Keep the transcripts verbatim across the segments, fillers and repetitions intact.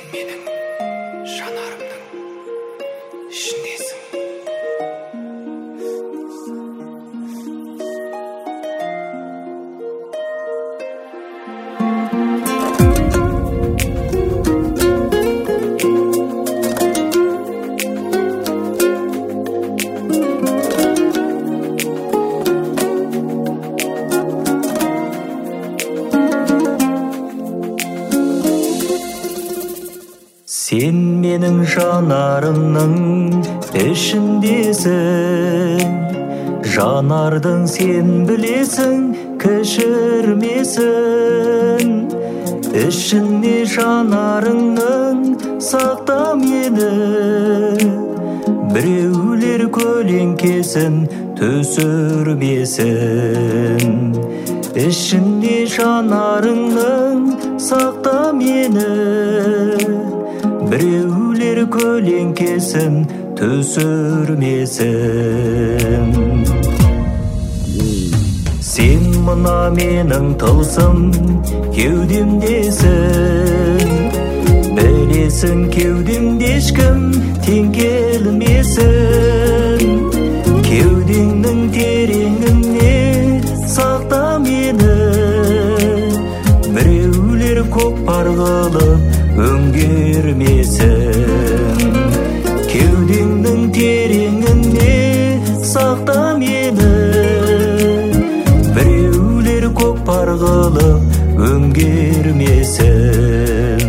Сен менің жанарымның ішіндесің. Сен менің жанарымның ішіндесің, жанардың сен білесің кешірмесін. Ішінде жанарыңның сақта мені, біреулер көлеңкесін түсірмесін. Ішінде жанарыңның сақта мені, біреулер көлеңкесін түсірмесін. Сен мына менің тылсым кеудемдесің, білесің кеудемде ешкім тең келмесін. Кеудеңнің тереңіне сақта мені, біреулер көкпар қылып өңгермесін. Кеудеңнің тереңіне сақта мені, біреулер көкпар қылып өңгермесін.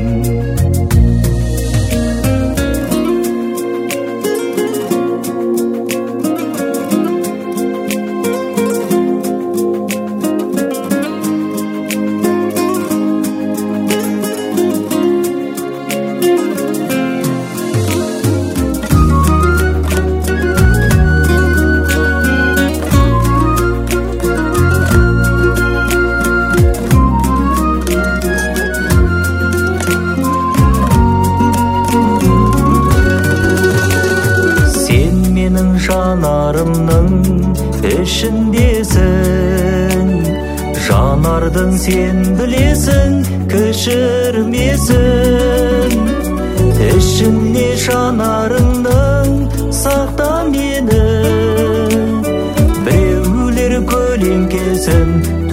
Жанарымның ішіндесің, жанардың сен білесің кешірмесін. Ішінде жанарыңның сақта мені, біреулер көлеңкесін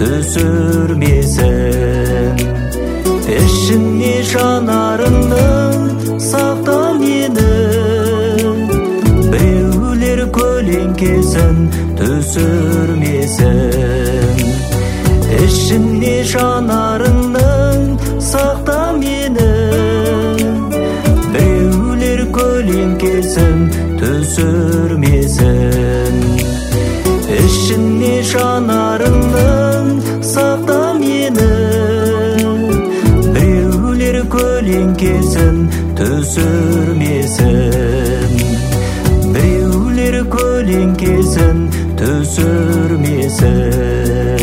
түсірмесін. Ішінде жанарыңның сақта мені, көлеңкесін түсірмесін. Ішінде жанарыңның сақта мені, біреулер көлеңкесін түсірмесін. Ішінде жанарыңның сақта мені, біреулер көлеңкесін түсірмесін. Біреулер көлеңкесін түсірмесін.